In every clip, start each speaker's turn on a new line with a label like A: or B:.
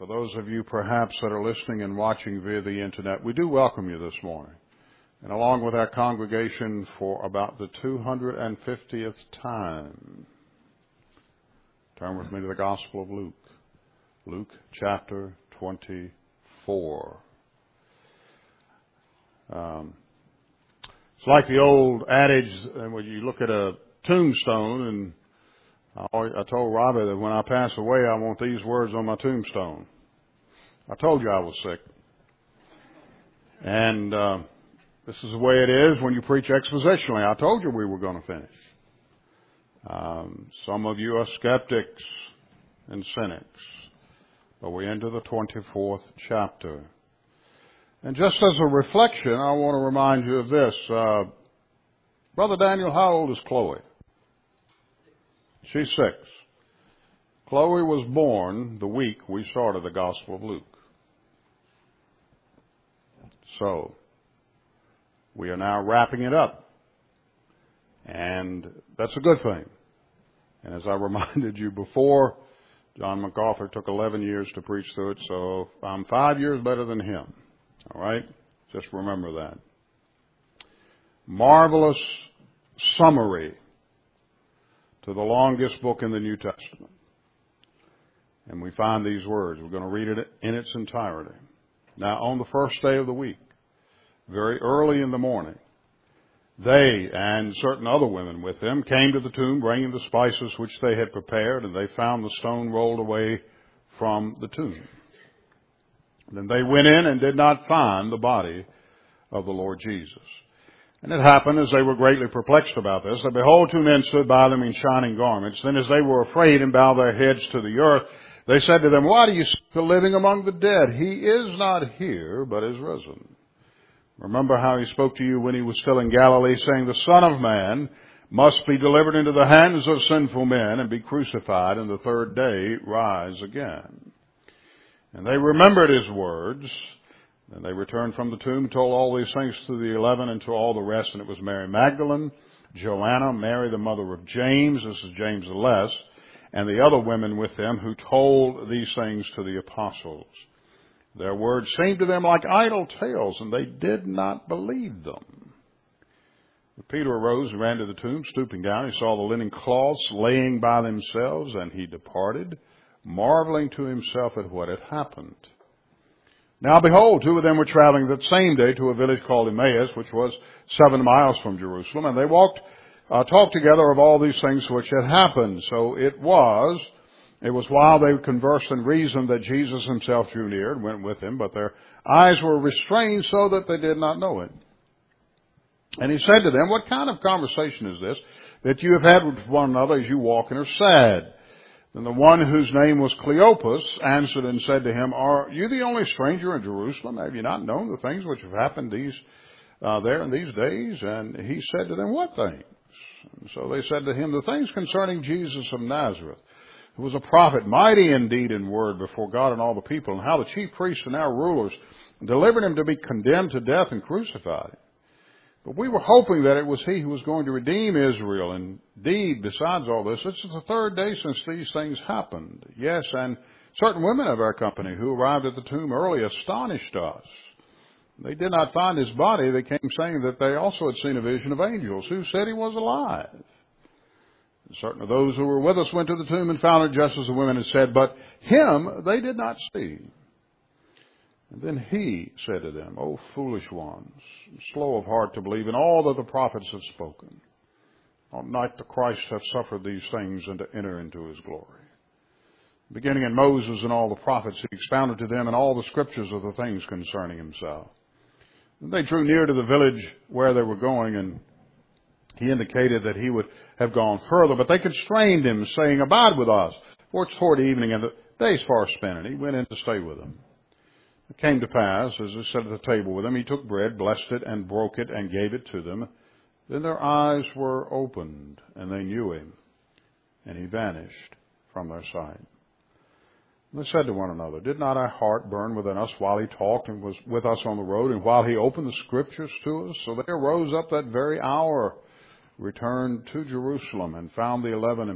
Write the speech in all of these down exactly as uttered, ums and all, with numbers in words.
A: For those of you perhaps that are listening and watching via the internet, we do welcome you this morning. And along with our congregation for about the two hundred fiftieth time, turn with me to the Gospel of Luke. Luke chapter twenty-four. Um, it's like the old adage when you look at a tombstone, and I, always, I told Robbie that when I pass away, I want these words on my tombstone. I told you I was sick. And uh, this is the way it is when you preach expositionally. I told you we were going to finish. Um, some of you are skeptics and cynics. But we enter the twenty-fourth chapter. And just as a reflection, I want to remind you of this. Uh, Brother Daniel, how old is Chloe? She's six. Chloe was born the week we started the Gospel of Luke. So, we are now wrapping it up. And that's a good thing. And as I reminded you before, John MacArthur took eleven years to preach through it, so I'm five years better than him. All right? Just remember that. Marvelous summary to the longest book in the New Testament. And we find these words. We're going to read it in its entirety. Now, on the first day of the week, very early in the morning, they and certain other women with them came to the tomb bringing the spices which they had prepared, and they found the stone rolled away from the tomb. Then they went in and did not find the body of the Lord Jesus. And it happened, as they were greatly perplexed about this, that behold, two men stood by them in shining garments. Then as they were afraid and bowed their heads to the earth, they said to them, Why do you seek the living among the dead? He is not here, but is risen. Remember how he spoke to you when he was still in Galilee, saying, The Son of Man must be delivered into the hands of sinful men and be crucified, and the third day rise again. And they remembered his words. And they returned from the tomb, told all these things to the eleven and to all the rest. And it was Mary Magdalene, Joanna, Mary the mother of James, this is James the Less, and the other women with them who told these things to the apostles. Their words seemed to them like idle tales, and they did not believe them. But Peter arose and ran to the tomb, stooping down. He saw the linen cloths laying by themselves, and he departed, marveling to himself at what had happened. Now behold, two of them were traveling that same day to a village called Emmaus, which was seven miles from Jerusalem, and they walked, uh, talked together of all these things which had happened. So it was, it was while they conversed and reasoned that Jesus himself drew near and went with them, but their eyes were restrained so that they did not know it. And he said to them, What kind of conversation is this that you have had with one another as you walk and are sad? Then the one whose name was Cleopas answered and said to him, Are you the only stranger in Jerusalem? Have you not known the things which have happened these uh, there in these days? And he said to them, What things? And so they said to him, The things concerning Jesus of Nazareth, who was a prophet, mighty in deed and word before God and all the people, and how the chief priests and our rulers delivered him to be condemned to death and crucified. But we were hoping that it was he who was going to redeem Israel. Indeed, besides all this, this is the third day since these things happened. Yes, and certain women of our company who arrived at the tomb early astonished us. They did not find his body. They came saying that they also had seen a vision of angels who said he was alive. And certain of those who were with us went to the tomb and found it just as the women had said, but him they did not see. And then he said to them, O foolish ones, slow of heart to believe in all that the prophets have spoken. Ought not the Christ have suffered these things and to enter into his glory? Beginning in Moses and all the prophets, he expounded to them in all the scriptures of the things concerning himself. And they drew near to the village where they were going, and he indicated that he would have gone further, but they constrained him, saying, Abide with us, for it's toward evening, and the day's far spent. And he went in to stay with them. It came to pass, as he sat at the table with them, he took bread, blessed it, and broke it, and gave it to them. Then their eyes were opened, and they knew him, and he vanished from their sight. And they said to one another, Did not our heart burn within us while he talked and was with us on the road, and while he opened the scriptures to us? So they arose up that very hour, returned to Jerusalem, and found the eleven and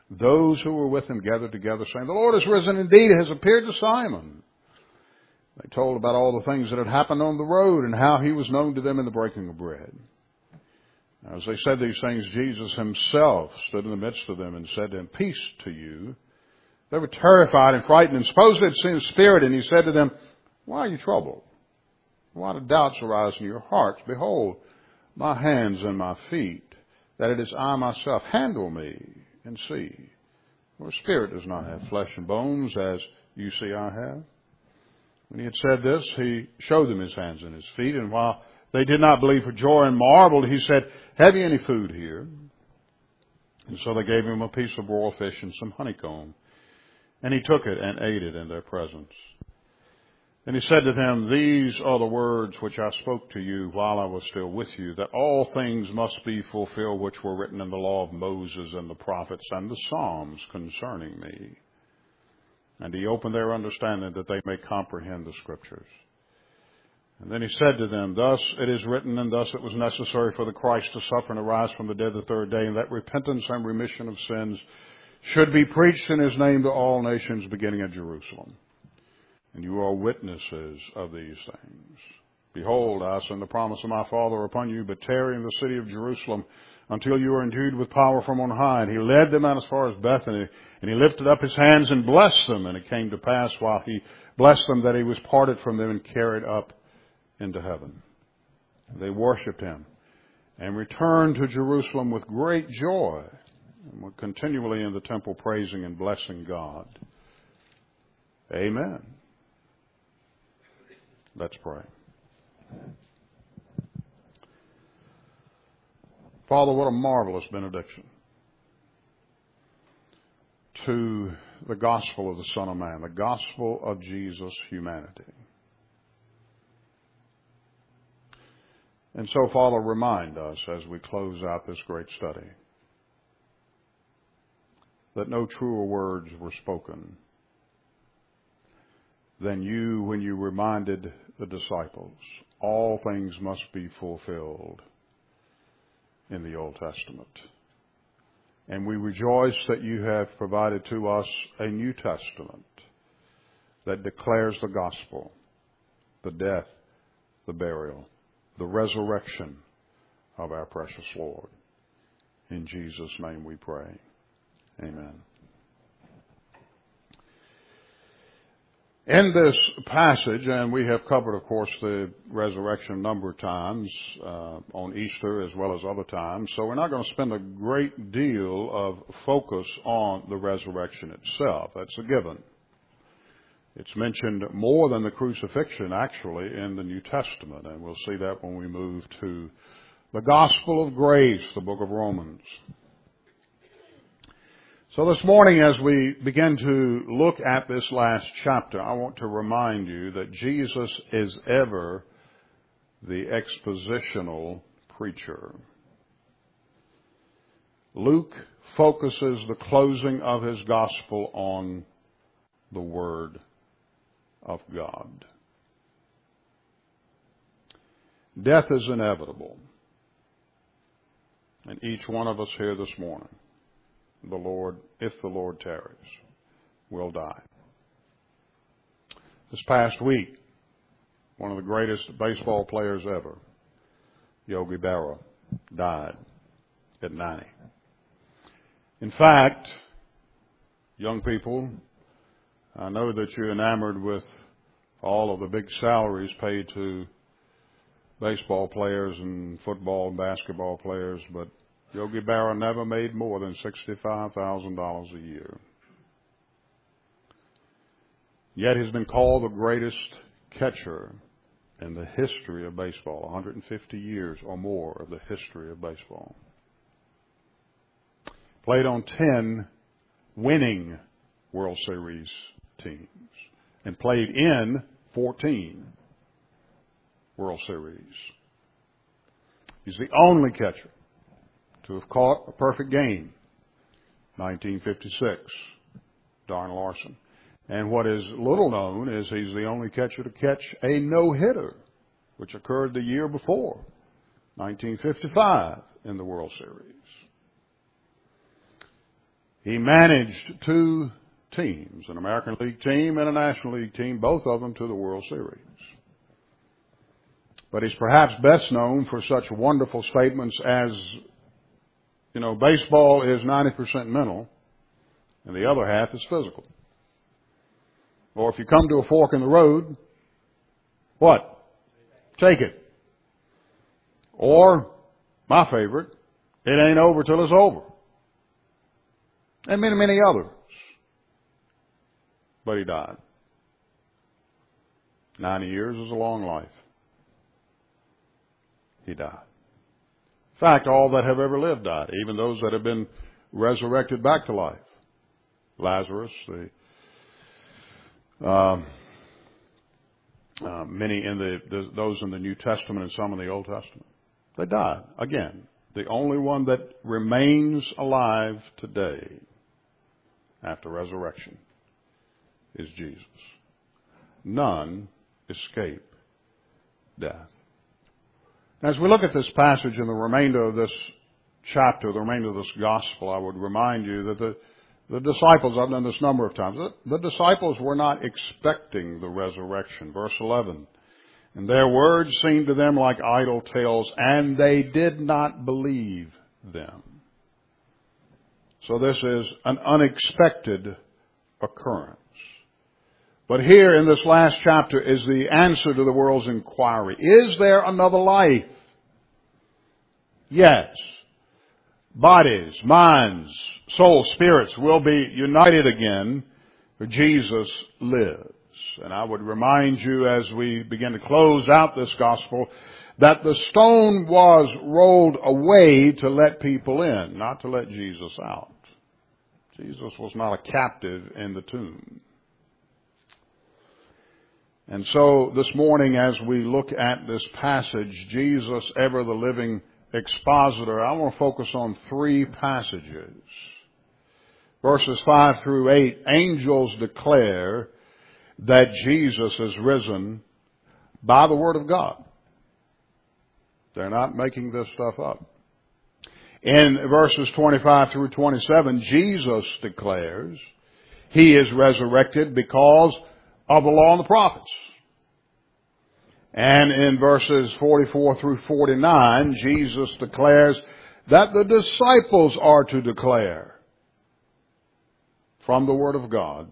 A: those who were with him gathered together, saying, "The Lord has risen indeed, has appeared to Simon." They told about all the things that had happened on the road and how he was known to them in the breaking of bread. As they said these things, Jesus himself stood in the midst of them and said to them, "Peace to you." They were terrified and frightened and supposed they had seen a spirit, and he said to them, "Why are you troubled? Why do doubts arise in your hearts? Behold, my hands and my feet, that it is I myself. Handle me and see. For a spirit does not have flesh and bones, as you see I have." When he had said this, he showed them his hands and his feet, and while they did not believe for joy and marveled, he said, "Have you any food here?" And so they gave him a piece of broiled fish and some honeycomb. And he took it and ate it in their presence. Then he said to them, "These are the words which I spoke to you while I was still with you, that all things must be fulfilled which were written in the law of Moses and the prophets and the Psalms concerning me." And he opened their understanding that they may comprehend the Scriptures. And then he said to them, "Thus it is written, and thus it was necessary for the Christ to suffer and arise from the dead the third day, and that repentance and remission of sins should be preached in his name to all nations, beginning at Jerusalem. And you are witnesses of these things. Behold, I send the promise of my Father upon you, but tarry in the city of Jerusalem until you are endued with power from on high." And he led them out as far as Bethany, and he lifted up his hands and blessed them. And it came to pass while he blessed them that he was parted from them and carried up into heaven. They worshipped him and returned to Jerusalem with great joy, and were continually in the temple praising and blessing God. Amen. Let's pray. Father, what a marvelous benediction to the gospel of the Son of Man, the gospel of Jesus' humanity. And so, Father, remind us as we close out this great study that no truer words were spoken than you when you reminded the disciples, all things must be fulfilled in the Old Testament. And we rejoice that you have provided to us a New Testament that declares the gospel, the death, the burial, the resurrection of our precious Lord. In Jesus' name we pray. Amen. In this passage, and we have covered, of course, the resurrection a number of times uh, on Easter as well as other times, so we're not going to spend a great deal of focus on the resurrection itself. That's a given. It's mentioned more than the crucifixion, actually, in the New Testament, and we'll see that when we move to the Gospel of Grace, the book of Romans. So this morning, as we begin to look at this last chapter, I want to remind you that Jesus is ever the expositional preacher. Luke focuses the closing of his gospel on the Word of God. Death is inevitable. And each one of us here this morning, the Lord, if the Lord tarries, will die. This past week, one of the greatest baseball players ever, Yogi Berra, died at ninety. In fact, young people, I know that you're enamored with all of the big salaries paid to baseball players and football and basketball players, but Yogi Berra never made more than sixty-five thousand dollars a year. Yet he's been called the greatest catcher in the history of baseball, one hundred fifty years or more of the history of baseball. Played on ten winning World Series teams and played in fourteen World Series. He's the only catcher to have caught a perfect game, nineteen fifty-six, Darn Larson. And what is little known is he's the only catcher to catch a no-hitter, which occurred the year before, nineteen fifty-five, in the World Series. He managed two teams, an American League team and a National League team, both of them to the World Series. But he's perhaps best known for such wonderful statements as, you know, baseball is ninety percent mental and the other half is physical. Or if you come to a fork in the road, what? Take it. Or, my favorite, it ain't over till it's over. And many, many others. But he died. Ninety years is a long life. He died. In fact, all that have ever lived died, even those that have been resurrected back to life. Lazarus, the, um, uh, many in the, the those in the New Testament and some in the Old Testament. They died. Again, the only one that remains alive today after resurrection is Jesus. None escape death. As we look at this passage and the remainder of this chapter, the remainder of this gospel, I would remind you that the, the disciples, I've done this number of times, the, the disciples were not expecting the resurrection. Verse eleven, and their words seemed to them like idle tales, and they did not believe them. So this is an unexpected occurrence. But here in this last chapter is the answer to the world's inquiry. Is there another life? Yes. Bodies, minds, souls, spirits will be united again, for Jesus lives. And I would remind you as we begin to close out this gospel that the stone was rolled away to let people in, not to let Jesus out. Jesus was not a captive in the tomb. And so this morning as we look at this passage, Jesus, ever the living expositor, I want to focus on three passages. Verses five through eight, angels declare that Jesus is risen by the Word of God. They're not making this stuff up. In verses twenty-five through twenty-seven, Jesus declares He is resurrected because of the law and the prophets. And in verses forty-four through forty-nine, Jesus declares that the disciples are to declare from the Word of God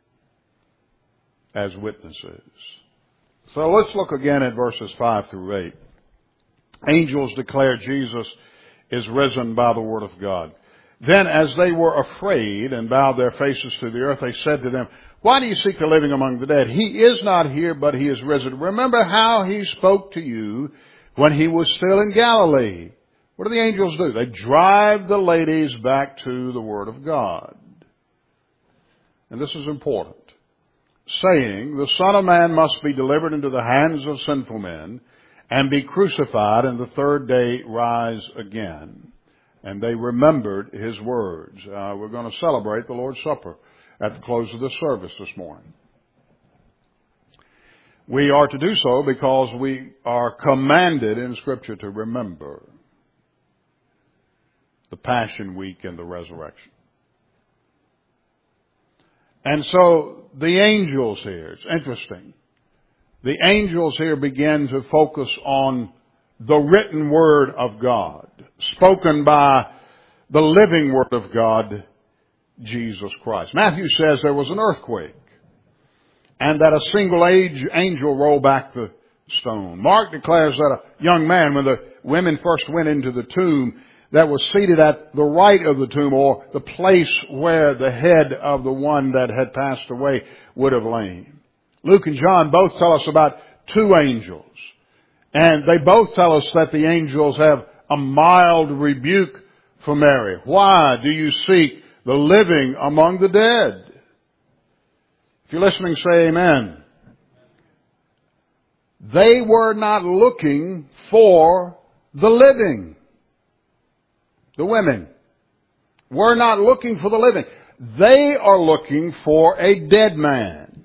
A: as witnesses. So let's look again at verses five through eight. Angels declare Jesus is risen by the Word of God. Then as they were afraid and bowed their faces to the earth, they said to them, why do you seek the living among the dead? He is not here, but He is risen. Remember how He spoke to you when He was still in Galilee. What do the angels do? They drive the ladies back to the Word of God. And this is important. Saying, the Son of Man must be delivered into the hands of sinful men and be crucified and the third day rise again. And they remembered His words. Uh, we're going to celebrate the Lord's Supper at the close of this service this morning. We are to do so because we are commanded in Scripture to remember the Passion Week and the resurrection. And so the angels here, it's interesting. The angels here begin to focus on the written Word of God, spoken by the living Word of God, Jesus Christ. Matthew says there was an earthquake and that a single age angel rolled back the stone. Mark declares that a young man, when the women first went into the tomb, that was seated at the right of the tomb, or the place where the head of the one that had passed away would have lain. Luke and John both tell us about two angels. And they both tell us that the angels have a mild rebuke for Mary. Why do you seek the living among the dead? If you're listening, say amen. They were not looking for the living. The women were not looking for the living. They are looking for a dead man.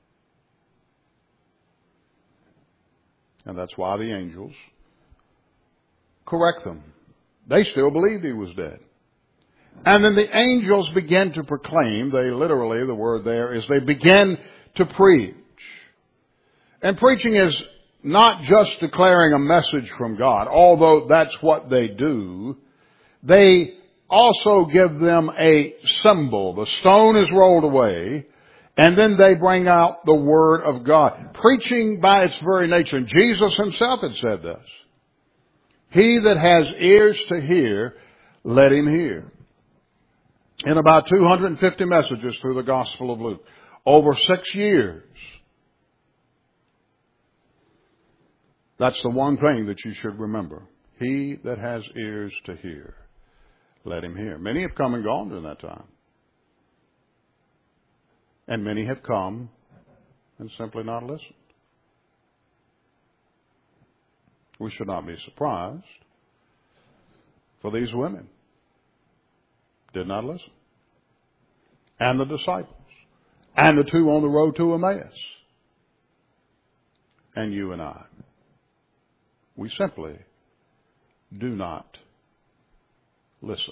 A: And that's why the angels correct them. They still believed he was dead. And then the angels begin to proclaim. They literally, the word there is they begin to preach. And preaching is not just declaring a message from God, although that's what they do. They also give them a symbol. The stone is rolled away, and then they bring out the Word of God. Preaching by its very nature, and Jesus himself had said this, he that has ears to hear, let him hear. In about two hundred fifty messages through the Gospel of Luke, over six years, that's the one thing that you should remember. He that has ears to hear, let him hear. Many have come and gone during that time. And many have come and simply not listened. We should not be surprised, for these women did not listen. And the disciples. And the two on the road to Emmaus. And you and I. We simply do not listen.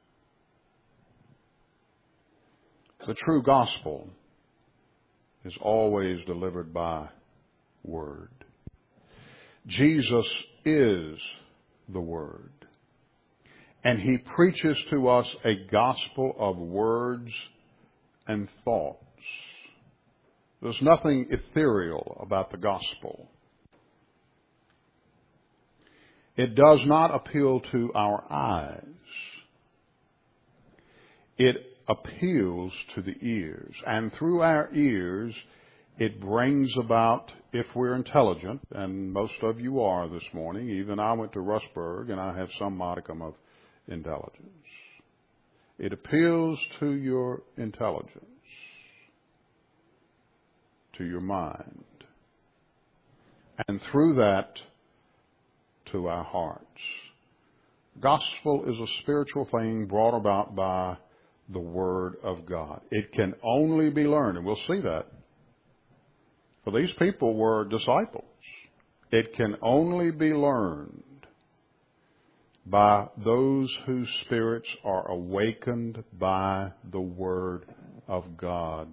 A: The true gospel is always delivered by word. Jesus is the Word. And He preaches to us a gospel of words and thoughts. There's nothing ethereal about the gospel. It does not appeal to our eyes. It appeals to the ears. And through our ears, it brings about, if we're intelligent, and most of you are this morning, even I went to Rustburg and I have some modicum of intelligence. It appeals to your intelligence, to your mind, and through that, to our hearts. Gospel is a spiritual thing brought about by the Word of God. It can only be learned, and we'll see that. For these people were disciples. It can only be learned by those whose spirits are awakened by the Word of God.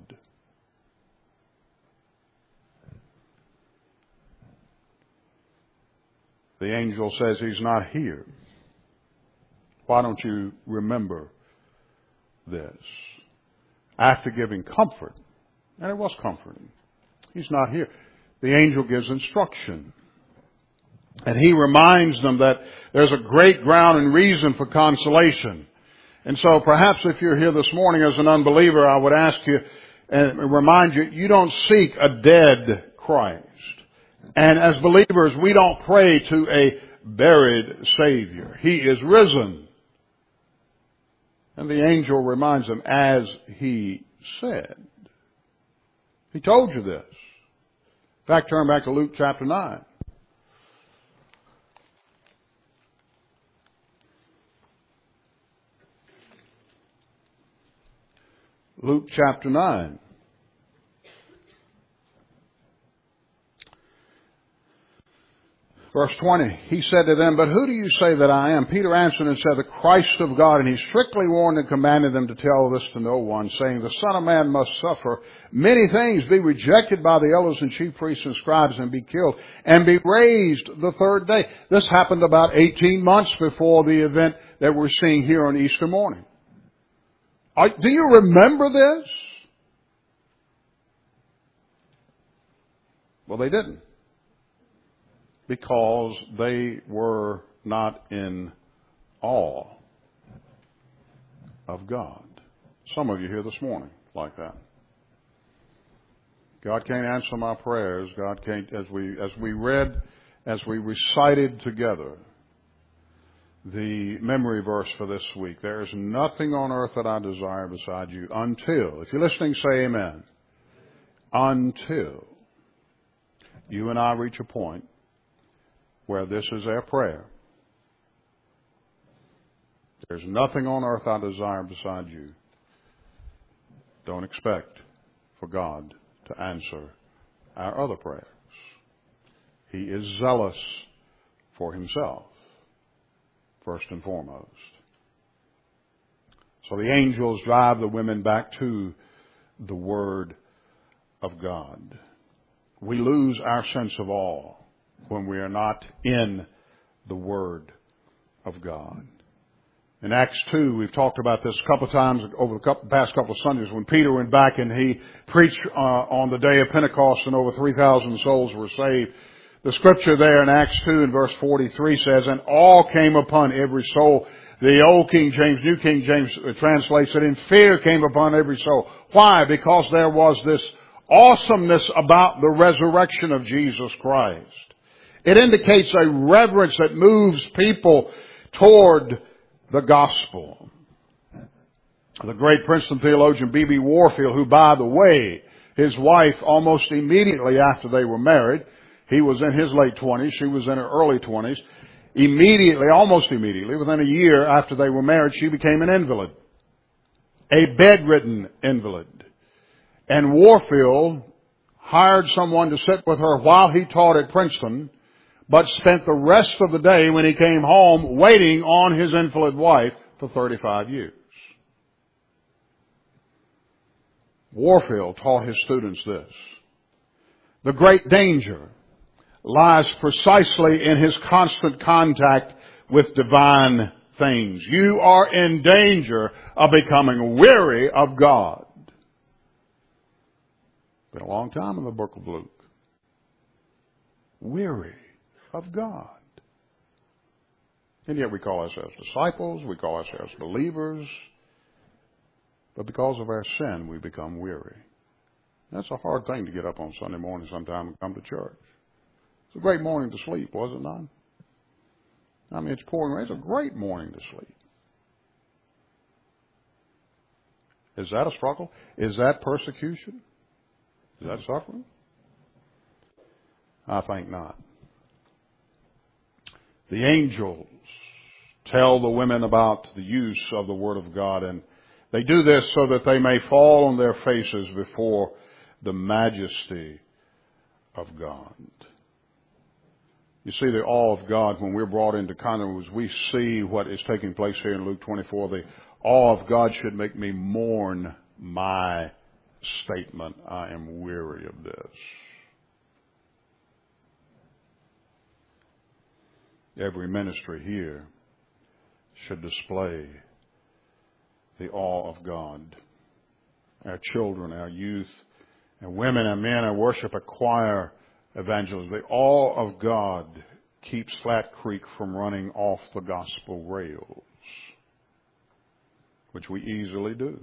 A: The angel says he's not here. Why don't you remember this? After giving comfort, and it was comforting, he's not here. The angel gives instruction. And he reminds them that there's a great ground and reason for consolation. And so perhaps if you're here this morning as an unbeliever, I would ask you and remind you, you don't seek a dead Christ. And as believers, we don't pray to a buried Savior. He is risen. And the angel reminds them, as he said. He told you this. In fact, turn back to Luke chapter nine. Luke chapter nine. Verse twenty, he said to them, but who do you say that I am? Peter answered and said, the Christ of God. And he strictly warned and commanded them to tell this to no one, saying, the Son of Man must suffer many things, be rejected by the elders and chief priests and scribes, and be killed, and be raised the third day. This happened about eighteen months before the event that we're seeing here on Easter morning. Do you remember this? Well, they didn't. Because they were not in awe of God. Some of you here this morning like that. God can't answer my prayers. God can't, as we, as we read, as we recited together the memory verse for this week, there is nothing on earth that I desire beside you until, if you're listening, say amen. Until you and I reach a point where this is our prayer. There's nothing on earth I desire beside you. Don't expect for God to answer our other prayers. He is zealous for himself, first and foremost. So the angels drive the women back to the Word of God. We lose our sense of awe when we are not in the Word of God. In Acts two, we've talked about this a couple of times over the past couple of Sundays when Peter went back and he preached uh, on the day of Pentecost and over three thousand souls were saved. The scripture there in Acts two and verse forty-three says, and all came upon every soul. The old King James, New King James translates it, and fear came upon every soul. Why? Because there was this awesomeness about the resurrection of Jesus Christ. It indicates a reverence that moves people toward the gospel. The great Princeton theologian B B Warfield, who, by the way, his wife almost immediately after they were married, he was in his late twenties, she was in her early twenties, immediately, almost immediately, within a year after they were married, she became an invalid. A bedridden invalid. And Warfield hired someone to sit with her while he taught at Princeton, but spent the rest of the day when he came home waiting on his invalid wife for thirty-five years. Warfield taught his students this. The great danger lies precisely in his constant contact with divine things. You are in danger of becoming weary of God. Been a long time in the book of Luke. Weary of God. And yet we call ourselves disciples, we call ourselves believers, but because of our sin we become weary. That's a hard thing to get up on Sunday morning sometime and come to church. It's a great morning to sleep, was it not? I mean, it's pouring rain. It's a great morning to sleep. Is that a struggle? Is that persecution? Is that suffering? I think not. The angels tell the women about the use of the Word of God, and they do this so that they may fall on their faces before the majesty of God. You see, the awe of God, when we're brought into contact, as we see what is taking place here in Luke twenty-four, the awe of God should make me mourn my statement, I am weary of this. Every ministry here should display the awe of God. Our children, our youth, our women, our men, our worship, our choir, evangelism. The awe of God keeps Flat Creek from running off the gospel rails, which we easily do.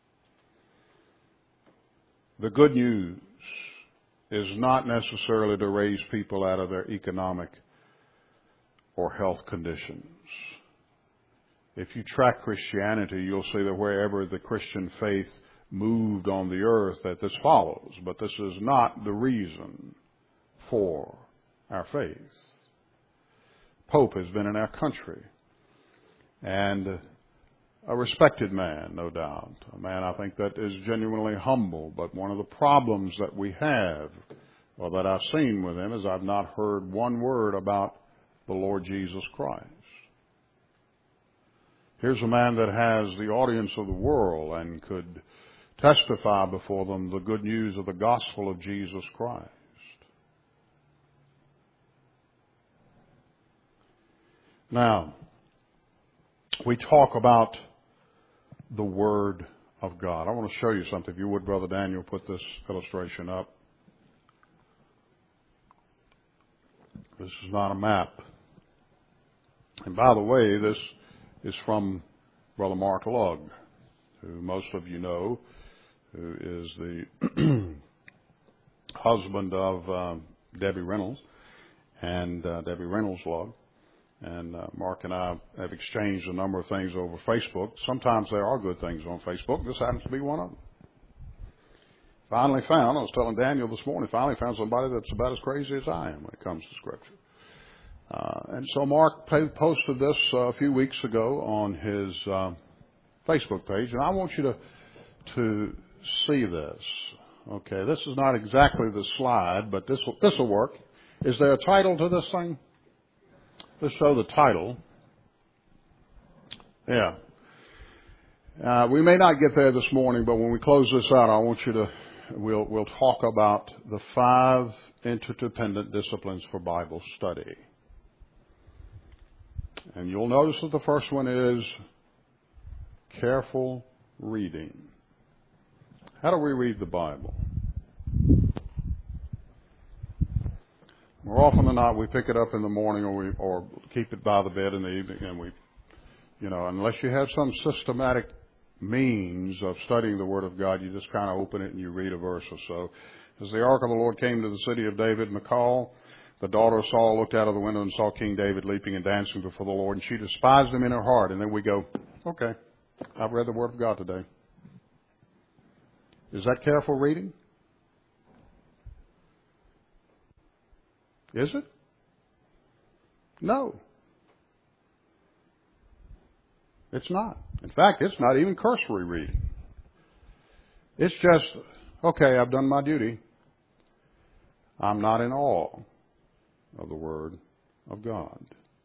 A: The good news is not necessarily to raise people out of their economic or health conditions. If you track Christianity, you'll see that wherever the Christian faith moved on the earth, that this follows. But this is not the reason for our faith. Pope has been in our country, and a respected man, no doubt. A man, I think, that is genuinely humble. But one of the problems that we have, or that I've seen with him, is I've not heard one word about the Lord Jesus Christ. Here's a man that has the audience of the world and could testify before them the good news of the gospel of Jesus Christ. Now, we talk about the Word of God. I want to show you something. If you would, Brother Daniel, put this illustration up. This is not a map. And by the way, this is from Brother Mark Lugg, who most of you know, who is the husband of um, Debbie Reynolds, and uh, Debbie Reynolds Lugg. And uh, Mark and I have exchanged a number of things over Facebook. Sometimes there are good things on Facebook. This happens to be one of them. Finally found, I was telling Daniel this morning, finally found somebody that's about as crazy as I am when it comes to Scripture. Uh, and so Mark posted this uh, a few weeks ago on his uh, Facebook page, and I want you to to see this. Okay, this is not exactly the slide, but this will, this will work. Is there a title to this thing? Let's show the title. Yeah. Uh, we may not get there this morning, but when we close this out, I want you to, we'll, we'll talk about the five interdependent disciplines for Bible study. And you'll notice that the first one is careful reading. How do we read the Bible? More often than not, we pick it up in the morning or we, or keep it by the bed in the evening, and we, you know, unless you have some systematic means of studying the Word of God, you just kind of open it and you read a verse or so. As the ark of the Lord came to the city of David, Michal, the daughter of Saul, looked out of the window and saw King David leaping and dancing before the Lord, and she despised him in her heart. And then we go, okay, I've read the Word of God today. Is that careful reading? Is it? No. It's not. In fact, it's not even cursory reading. It's just, okay, I've done my duty. I'm not in awe of the Word of God.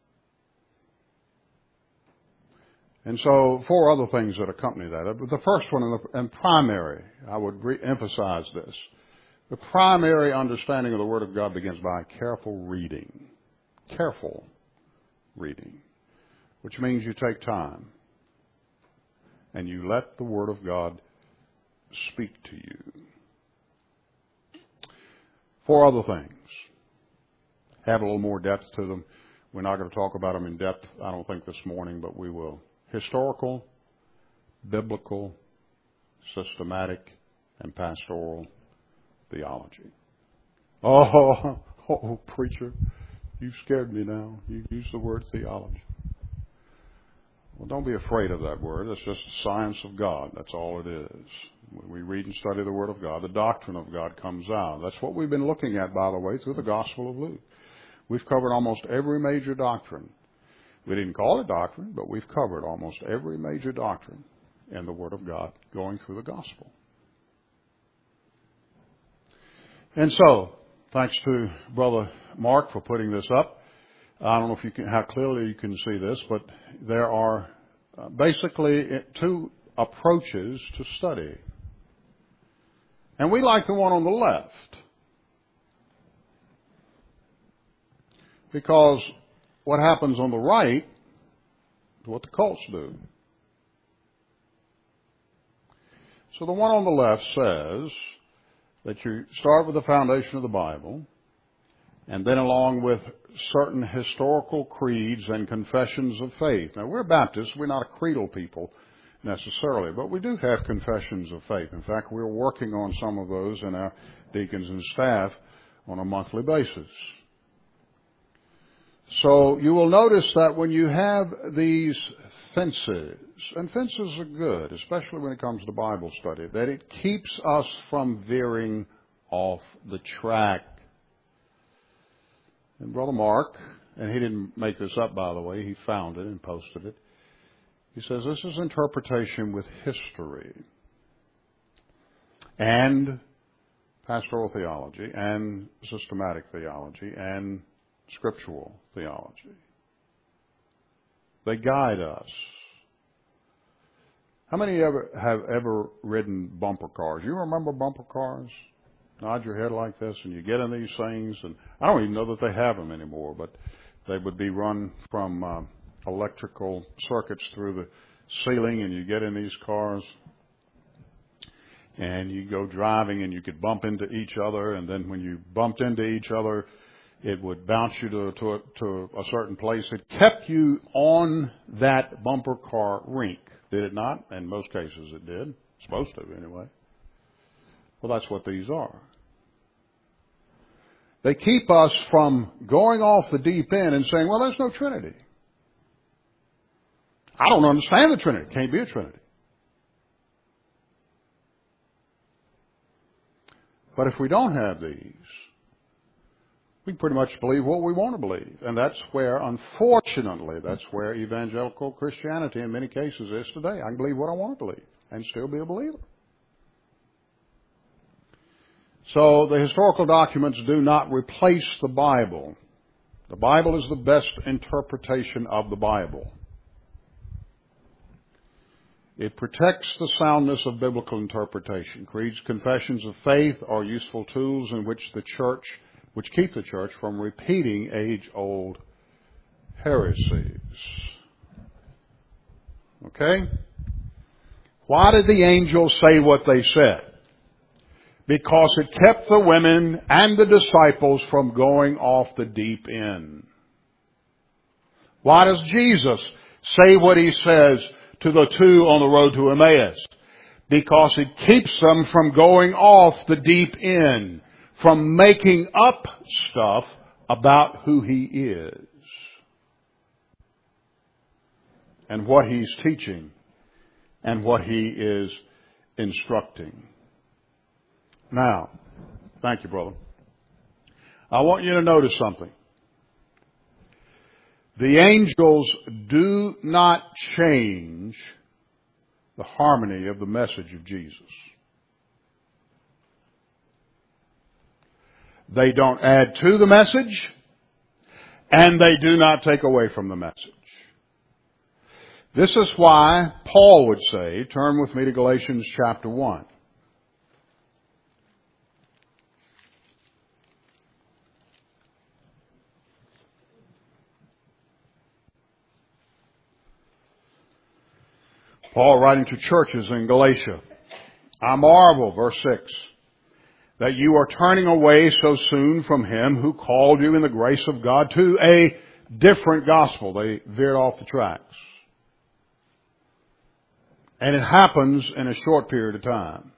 A: And so, four other things that accompany that. The first one, and, the, and primary, I would re-emphasize this. The primary understanding of the Word of God begins by careful reading. Careful reading. Which means you take time and you let the Word of God speak to you. Four other things. Have a little more depth to them. We're not going to talk about them in depth, I don't think, this morning, but we will. Historical, biblical, systematic, and pastoral theology. Oh, oh, preacher, you scared me now. You used the word theology. Well, don't be afraid of that word. It's just the science of God. That's all it is. When we read and study the Word of God, the doctrine of God comes out. That's what we've been looking at, by the way, through the Gospel of Luke. We've covered almost every major doctrine. We didn't call it doctrine, but we've covered almost every major doctrine in the Word of God going through the Gospel. And so, thanks to Brother Mark for putting this up. I don't know if you can, how clearly you can see this, but there are basically two approaches to study. And we like the one on the left. Because what happens on the right is what the cults do. So the one on the left says that you start with the foundation of the Bible, and then along with certain historical creeds and confessions of faith. Now, we're Baptists. We're not a creedal people necessarily, but we do have confessions of faith. In fact, we're working on some of those in our deacons and staff on a monthly basis. So you will notice that when you have these fences, and fences are good, especially when it comes to Bible study, that it keeps us from veering off the track. And Brother Mark, and he didn't make this up, by the way, he found it and posted it. He says this is interpretation with history and pastoral theology and systematic theology and scriptural theology. They guide us. How many ever have ever ridden bumper cars? You remember bumper cars? Nod your head like this, and you get in these things, and I don't even know that they have them anymore, but they would be run from uh, electrical circuits through the ceiling, and you get in these cars, and you go driving, and you could bump into each other, and then when you bumped into each other, it would bounce you to, to, a, to a certain place. It kept you on that bumper car rink, did it not? In most cases it did. Supposed to, anyway. Well, that's what these are. They keep us from going off the deep end and saying, well, there's no Trinity. I don't understand the Trinity. It can't be a Trinity. But if we don't have these, we pretty much believe what we want to believe. And that's where, unfortunately, that's where evangelical Christianity in many cases is today. I can believe what I want to believe and still be a believer. So the historical documents do not replace the Bible. The Bible is the best interpretation of the Bible. It protects the soundness of biblical interpretation. Creeds, confessions of faith are useful tools in which the church, which keep the church from repeating age-old heresies. Okay? Why did the angels say what they said? Because it kept the women and the disciples from going off the deep end. Why does Jesus say what he says to the two on the road to Emmaus? Because it keeps them from going off the deep end, from making up stuff about who he is and what he's teaching and what he is instructing. Now, thank you, brother. I want you to notice something. The angels do not change the harmony of the message of Jesus. They don't add to the message, and they do not take away from the message. This is why Paul would say, turn with me to Galatians chapter one. Paul writing to churches in Galatia. I marvel, verse six, that you are turning away so soon from him who called you in the grace of God to a different gospel. They veered off the tracks. And it happens in a short period of time.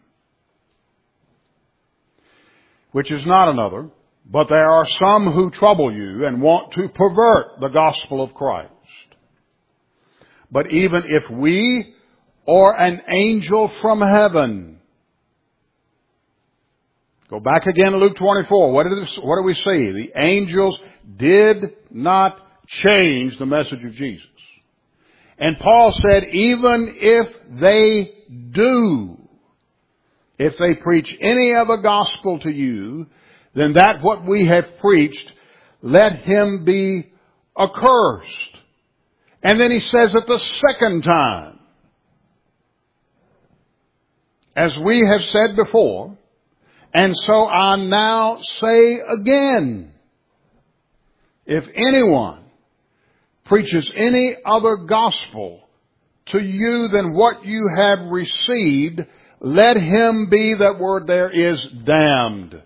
A: Which is not another, but there are some who trouble you and want to pervert the gospel of Christ. But even if we or an angel from heaven. Go back again to Luke twenty-four. What did, this, what do we see? The angels did not change the message of Jesus. And Paul said, even if they do, if they preach any other gospel to you than that what we have preached, let him be accursed. And then he says it the second time, as we have said before, and so I now say again, if anyone preaches any other gospel to you than what you have received, let him be, that word there is, damned.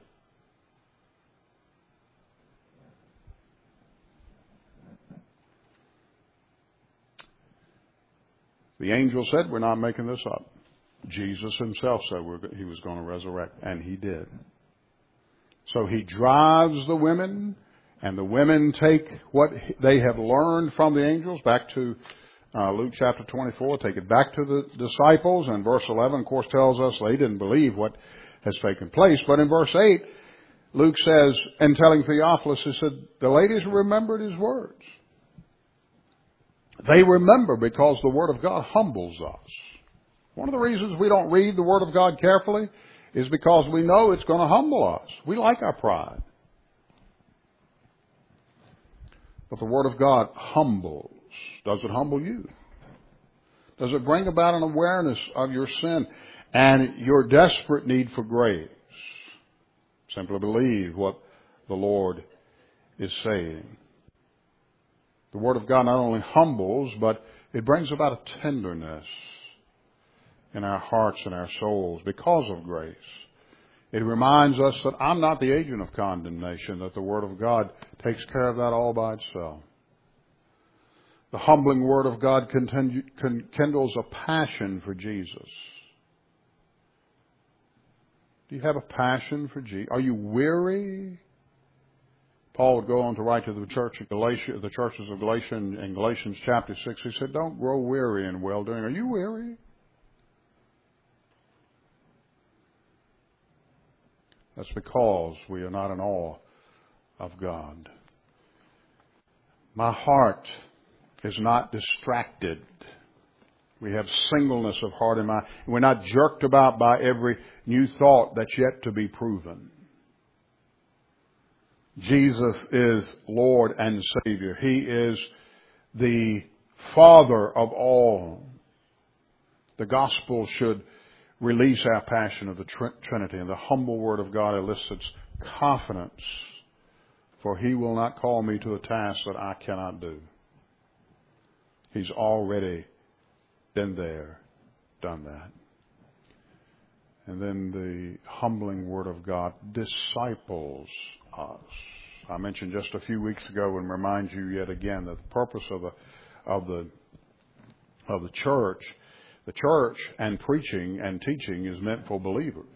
A: The angel said, we're not making this up. Jesus himself said he was going to resurrect, and he did. So he drives the women, and the women take what they have learned from the angels, back to uh, Luke chapter twenty-four, take it back to the disciples, and verse eleven, of course, tells us they didn't believe what has taken place. But in verse eight, Luke says, and telling Theophilus, he said, the ladies remembered his words. They remember because the Word of God humbles us. One of the reasons we don't read the Word of God carefully is because we know it's going to humble us. We like our pride. But the Word of God humbles. Does it humble you? Does it bring about an awareness of your sin and your desperate need for grace? Simply believe what the Lord is saying. The Word of God not only humbles, but it brings about a tenderness in our hearts and our souls because of grace. It reminds us that I'm not the agent of condemnation, that the Word of God takes care of that all by itself. The humbling Word of God kindles a passion for Jesus. Do you have a passion for Jesus? Are you weary? Paul would go on to write to the church of Galatia, the churches of Galatia in Galatians chapter six. He said, don't grow weary in well-doing. Are you weary? That's because we are not in awe of God. My heart is not distracted. We have singleness of heart and mind. We're not jerked about by every new thought that's yet to be proven. Jesus is Lord and Savior. He is the Father of all. The gospel should release our passion of the tr- Trinity, and the humble word of God elicits confidence, for he will not call me to a task that I cannot do. He's already been there, done that. And then the humbling word of God disciples us. I mentioned just a few weeks ago and remind you yet again that the purpose of the of the of the church, the church and preaching and teaching is meant for believers.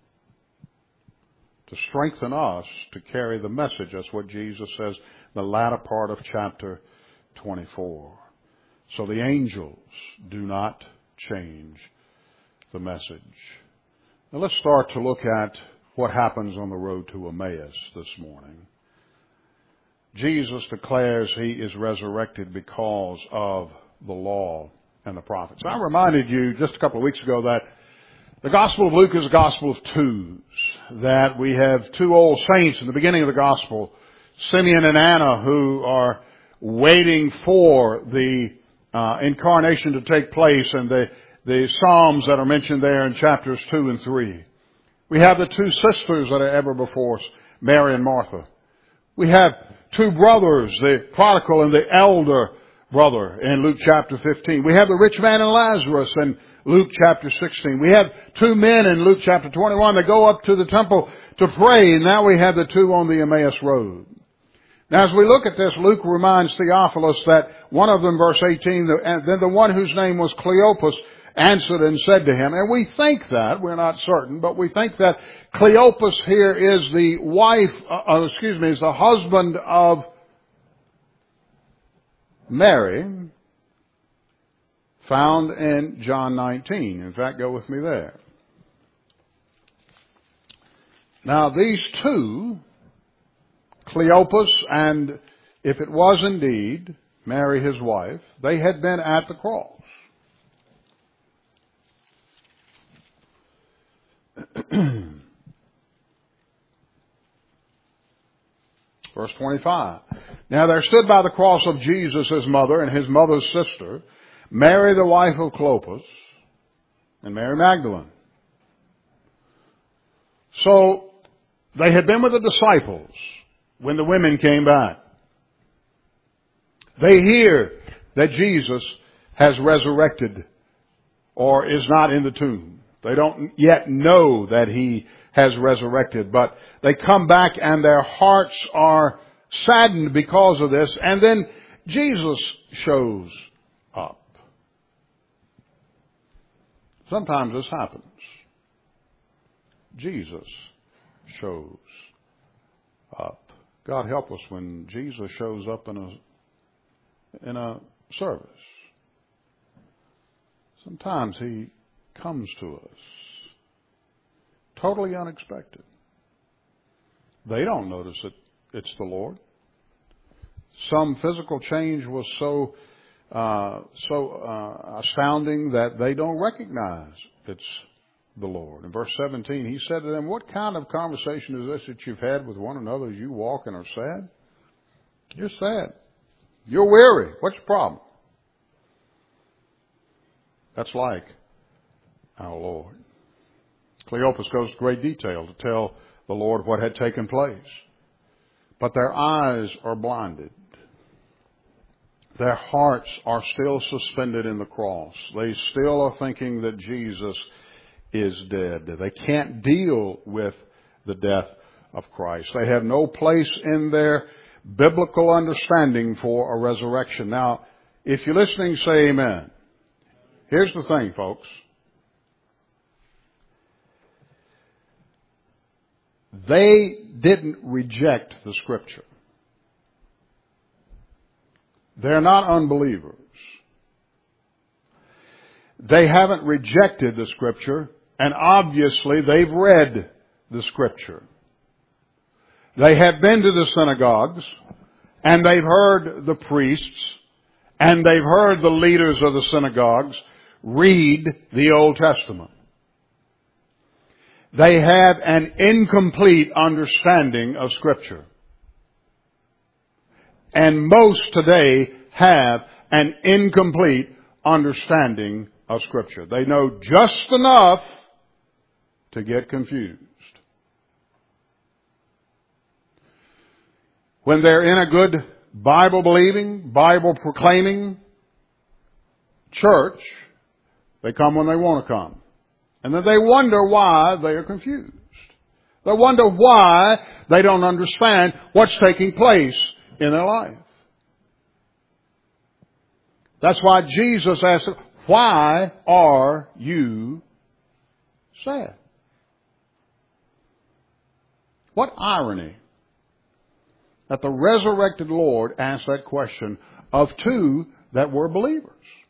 A: To strengthen us to carry the message. That's what Jesus says in the latter part of chapter twenty-four. So the angels do not change the message. Now let's start to look at what happens on the road to Emmaus this morning. Jesus declares he is resurrected because of the law and the prophets. I reminded you just a couple of weeks ago that the Gospel of Luke is a gospel of twos, that we have two old saints in the beginning of the gospel, Simeon and Anna, who are waiting for the uh, incarnation to take place, and the, the Psalms that are mentioned there in chapters two and three. We have the two sisters that are ever before us, Mary and Martha. We have two brothers, the prodigal and the elder brother in Luke chapter fifteen. We have the rich man and Lazarus in Luke chapter sixteen. We have two men in Luke chapter twenty-one that go up to the temple to pray, and now we have the two on the Emmaus road. Now as we look at this, Luke reminds Theophilus that one of them, verse eighteen, and then the one whose name was Cleopas answered and said to him, and we think that, we're not certain, but we think that Cleopas here is the wife, uh, excuse me, is the husband of Mary, found in John nineteen. In fact, go with me there. Now these two, Cleopas and, if it was indeed Mary his wife, they had been at the cross. Verse twenty-five. Now there stood by the cross of Jesus his mother and his mother's sister, Mary the wife of Clopas, and Mary Magdalene. So they had been with the disciples when the women came back. They hear that Jesus has resurrected or is not in the tomb. They don't yet know that he has resurrected, but they come back and their hearts are saddened because of this. And then Jesus shows up. Sometimes this happens. Jesus shows up. God help us when Jesus shows up in a, in a service. Sometimes he comes to us totally unexpected. They don't notice that it's the Lord. Some physical change was so uh, so uh, astounding that they don't recognize it's the Lord. In verse seventeen, he said to them, "What kind of conversation is this that you've had with one another as you walk and are sad? You're sad. You're weary. What's your problem?" That's like our Lord. Cleopas goes to great detail to tell the Lord what had taken place. But their eyes are blinded. Their hearts are still suspended in the cross. They still are thinking that Jesus is dead. They can't deal with the death of Christ. They have no place in their biblical understanding for a resurrection. Now, if you're listening, say amen. Here's the thing, folks. They didn't reject the Scripture. They're not unbelievers. They haven't rejected the Scripture, and obviously they've read the Scripture. They have been to the synagogues, and they've heard the priests, and they've heard the leaders of the synagogues read the Old Testament. They have an incomplete understanding of Scripture. And most today have an incomplete understanding of Scripture. They know just enough to get confused. When they're in a good Bible-believing, Bible-proclaiming church, they come when they want to come. And then they wonder why they are confused. They wonder why they don't understand what's taking place in their life. That's why Jesus asked, why are you sad? What irony that the resurrected Lord asked that question of two that were believers.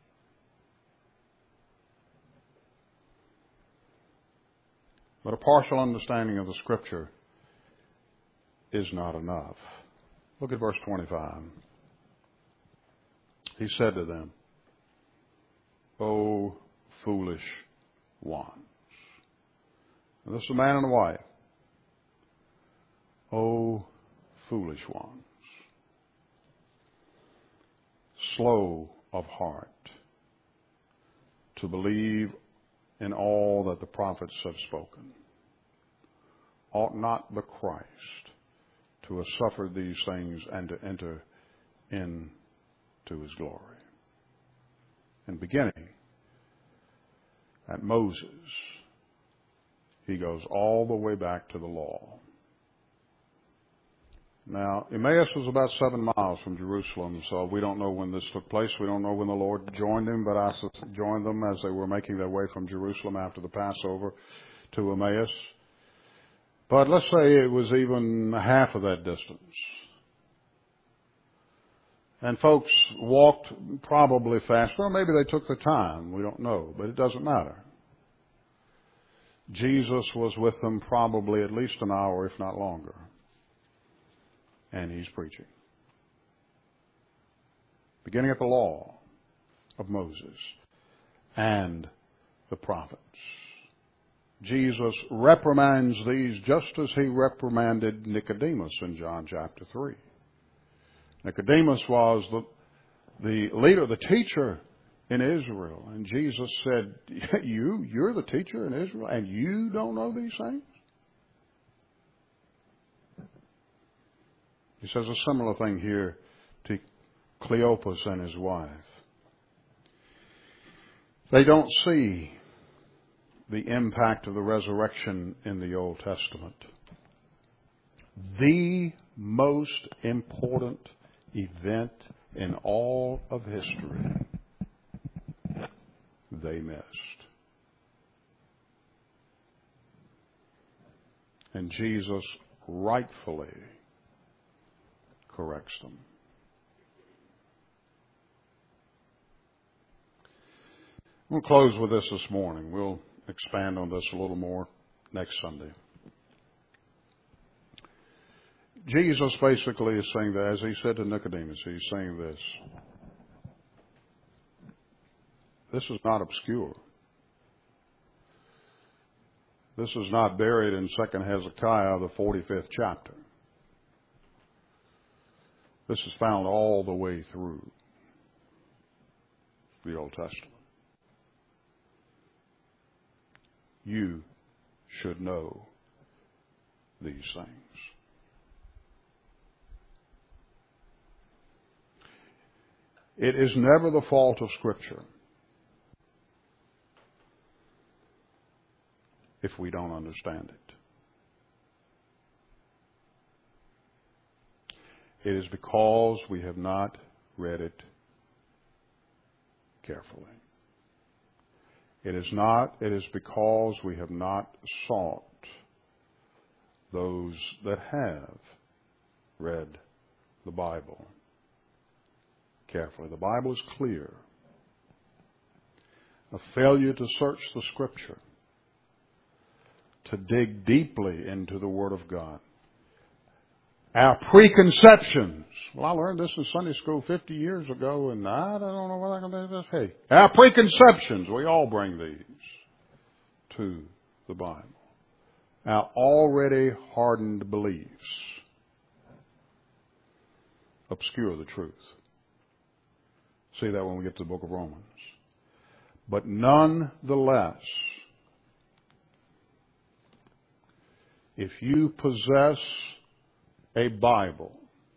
A: But a partial understanding of the Scripture is not enough. Look at verse twenty-five. He said to them, O foolish ones. And this is a man and a wife. O foolish ones. Slow of heart to believe in all that the prophets have spoken. Ought not the Christ to have suffered these things and to enter into his glory? And beginning at Moses, he goes all the way back to the law. Now, Emmaus was about seven miles from Jerusalem, so we don't know when this took place. We don't know when the Lord joined him, but I joined them as they were making their way from Jerusalem after the Passover to Emmaus. But let's say it was even half of that distance. And folks walked probably faster, or maybe they took the time. We don't know, but it doesn't matter. Jesus was with them probably at least an hour, if not longer. And he's preaching. Beginning at the law of Moses and the prophets. Jesus reprimands these just as he reprimanded Nicodemus in John chapter three. Nicodemus was the, the leader, the teacher in Israel. And Jesus said, you, you're the teacher in Israel and you don't know these things? He says a similar thing here to Cleopas and his wife. They don't see the impact of the resurrection in the Old Testament. The most important event in all of history, they missed. And Jesus rightfully corrects them. We'll close with this this morning. We'll expand on this a little more next Sunday. Jesus basically is saying that, as he said to Nicodemus, he's saying this. This is not obscure. This is not buried in Second Hezekiah, the forty-fifth chapter. This is found all the way through the Old Testament. You should know these things. It is never the fault of Scripture if we don't understand it. It is because we have not read it carefully. It is not, it is because we have not sought those that have read the Bible carefully. The Bible is clear. A failure to search the Scripture, to dig deeply into the Word of God. Our preconceptions. Well, I learned this in Sunday school fifty years ago, and I don't know what I can do this. Hey, our preconceptions, we all bring these to the Bible. Our already hardened beliefs obscure the truth. See that when we get to the book of Romans. But nonetheless, if you possess a Bible,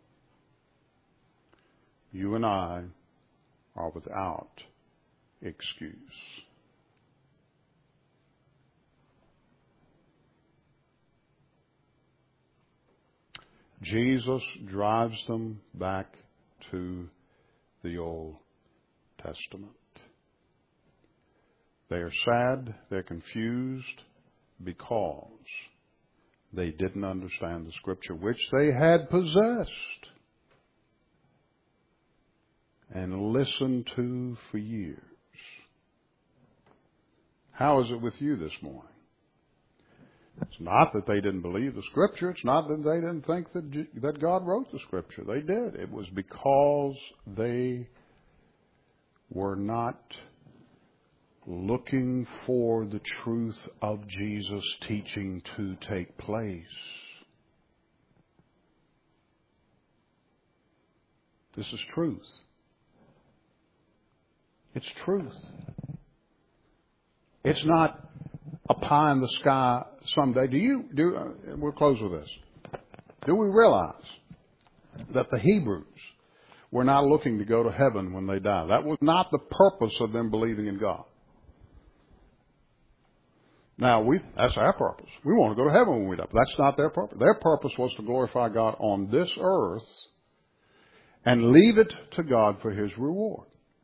A: you and I are without excuse. Jesus drives them back to the Old Testament. They are sad, they're confused because they didn't understand the Scripture, which they had possessed and listened to for years. How is it with you this morning? It's not that they didn't believe the Scripture. It's not that they didn't think that, that God wrote the Scripture. They did. It was because they were not looking for the truth of Jesus' teaching to take place. This is truth. It's truth. It's not a pie in the sky someday. Do you, do, uh, we'll close with this. Do we realize that the Hebrews were not looking to go to heaven when they died? That was not the purpose of them believing in God. Now, we, that's our purpose. We want to go to heaven when we die. But that's not their purpose. Their purpose was to glorify God on this earth and leave it to God for His reward.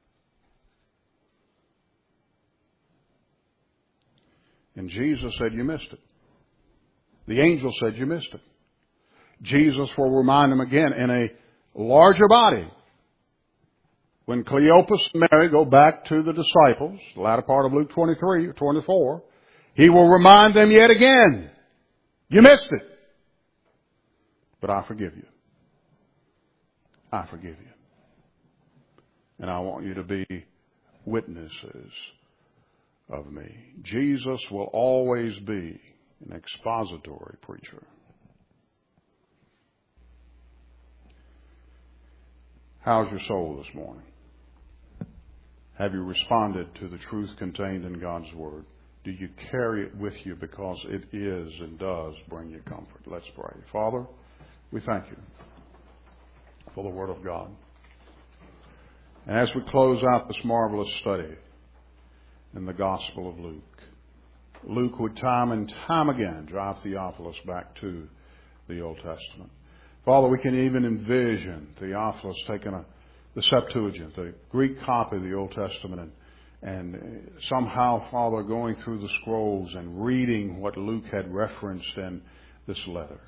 A: And Jesus said, you missed it. The angel said, you missed it. Jesus will remind them again in a larger body. When Cleopas and Mary go back to the disciples, the latter part of Luke twenty-three or twenty-four, He will remind them yet again, you missed it. But I forgive you. I forgive you. And I want you to be witnesses of me. Jesus will always be an expository preacher. How's your soul this morning? Have you responded to the truth contained in God's Word? Do you carry it with you because it is and does bring you comfort? Let's pray. Father, we thank you for the Word of God. And as we close out this marvelous study in the Gospel of Luke, Luke would time and time again drive Theophilus back to the Old Testament. Father, we can even envision Theophilus taking a, the Septuagint, the Greek copy of the Old Testament, and And somehow, Father, going through the scrolls and reading what Luke had referenced in this letter.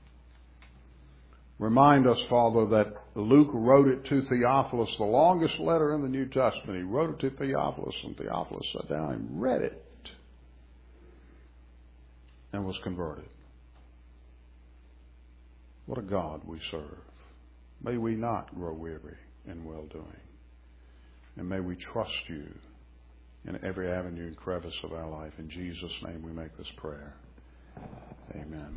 A: Remind us, Father, that Luke wrote it to Theophilus, the longest letter in the New Testament. He wrote it to Theophilus, and Theophilus sat down and read it and was converted. What a God we serve. May we not grow weary in well-doing. And may we trust you in every avenue and crevice of our life. In Jesus' name we make this prayer. Amen.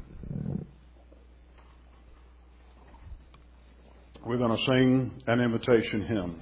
A: We're going to sing an invitation hymn.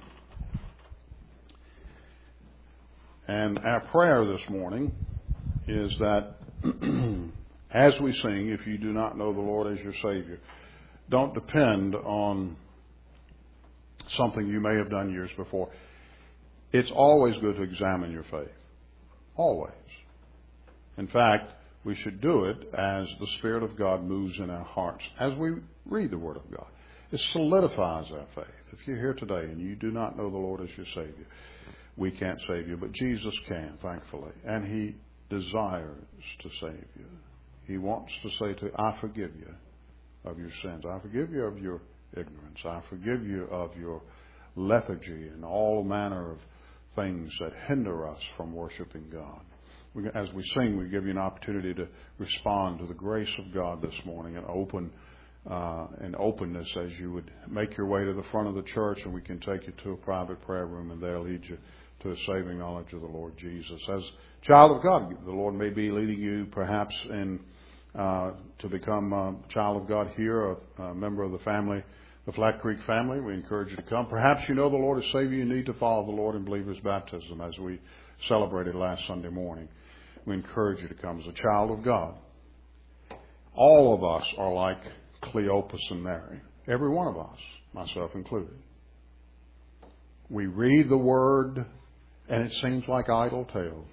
A: And our prayer this morning is that as we sing, if you do not know the Lord as your Savior, don't depend on something you may have done years before. It's always good to examine your faith. Always. In fact, we should do it as the Spirit of God moves in our hearts as we read the Word of God. It solidifies our faith. If you're here today and you do not know the Lord as your Savior, we can't save you, but Jesus can, thankfully. And He desires to save you. He wants to say to you, I forgive you of your sins. I forgive you of your ignorance. I forgive you of your lethargy and all manner of things that hinder us from worshiping God. We, as we sing, we give you an opportunity to respond to the grace of God this morning and open uh, in openness as you would make your way to the front of the church, and we can take you to a private prayer room and there lead you to a saving knowledge of the Lord Jesus. As a child of God, the Lord may be leading you perhaps in uh, to become a child of God here, a, a member of the family The Flat Creek family, we encourage you to come. Perhaps you know the Lord as Savior. You need to follow the Lord and believe His baptism as we celebrated last Sunday morning. We encourage you to come as a child of God. All of us are like Cleopas and Mary. Every one of us, myself included. We read the Word and it seems like idle tales.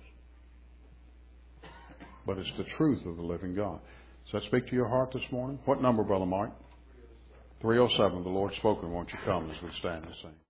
A: But it's the truth of the living God. Does that speak to your heart this morning? What number, Brother Mark? three oh seven. The Lord's spoken. Won't you come as we stand and sing?